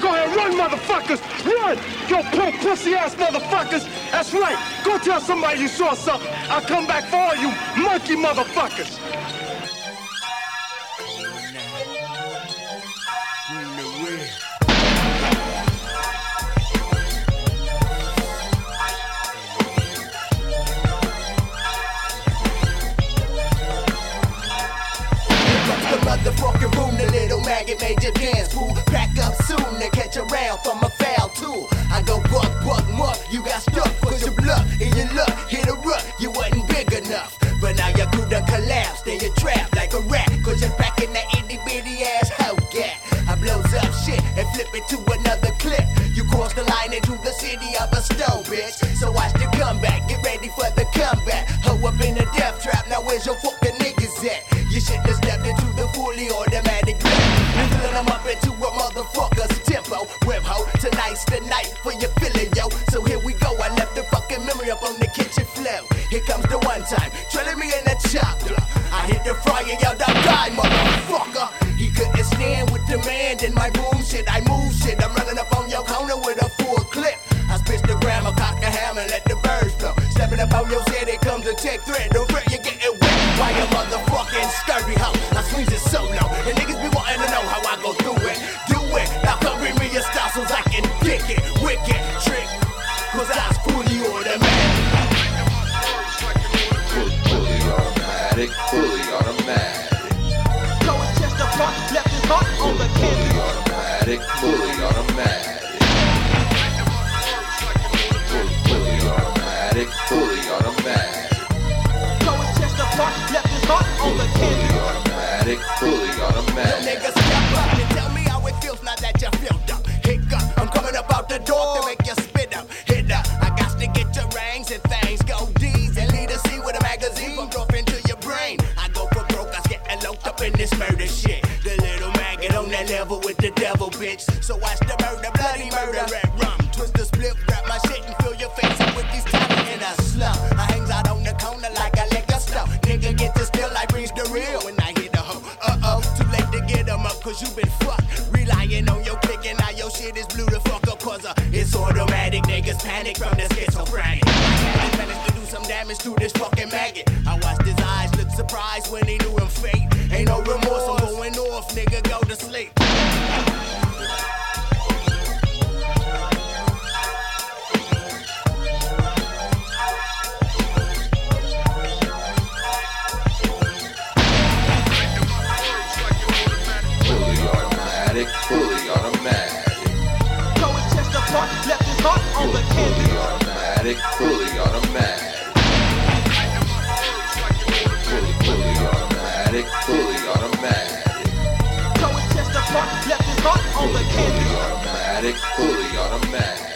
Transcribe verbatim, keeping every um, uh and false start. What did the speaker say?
ahead, run, motherfuckers! Run! Yo, punk pussy-ass motherfuckers! That's right! Go tell somebody you saw something! I'll come back for all you monkey motherfuckers! Motherfucking room, the little maggot made you dance, fool. Pack up soon to catch a round from a foul tool. I go buck, buck, muck, you got stuck, cause your bluff in your luck, hit a rut, you wasn't big enough. But now your crew done collapsed, then you're trapped like a rat, cause you're packing that itty bitty ass hoe gat. I blows up shit and flip it to another clip. You cross the line into the city of a stone, bitch. So watch the comeback, get ready for the comeback. Hoe up in the death trap, now where's your fucking niggas at? You shouldn't have stepped into the fully automatic grip. You filling them up into a motherfucker's tempo. Web ho, tonight's the night for your feeling, yo. So here we go, I left the fucking memory up on the kitchen floor. Here comes the one time, trailing me in the chopper. I hit the fryer, y'all done died, motherfucker. He couldn't stand with the man, then my boom shit, I move shit. I'm running up on your corner with a full clip. I spit the grammar, cock the hammer, let the birds flow. Stepping up on your set, it comes a check thread. Don't fret, you getting wet. Why you motherfucking scurry hoe? I swings it so low, and niggas be wanting to know how I go through it. Do it, now come bring me your style so I can kick it. Wicked trick, cause I was fully automatic. Fully automatic, fully automatic. So his chest apart, left his heart on the canvas. Fully automatic, fully automatic. Fully automatic, fully automatic. So his chest apart, left his heart on the Fully canvas. automatic, fully Yo, automatic. niggas step up and tell me how it feels now that you filled up. Hiccup, I'm coming up out the door to make you spit up. Hit up, I got to get your rings and things. Go D's and lead a C with a magazine from drop into your brain. I go for broke, I get eloped up in this murder shit. The little maggot on that level with the devil, bitch. So watch the murder, bloody murder, red rum. Twist the split, grab my shit and fill your face up with these talent in a slum. I hangs out on the corner like a liquor store. Nigga get to still, I brings the real when I hit the hoe. Uh-oh, too late to get them up cause you been fucked. Relying on your click and now your shit is blue the fuck up cause uh, it's automatic. Niggas panic from the schizophrenic. I managed to do some damage to this fucking maggot. I watched his eyes look surprised when he knew him fate. Ain't no remorse, I'm going off, nigga, go to sleep. Fully automatic. So his chest apart, left his heart on the canvas. Fully automatic, fully automatic. Fully, fully automatic, fully automatic. So his chest apart, left his heart on the canvas. Fully automatic, fully automatic.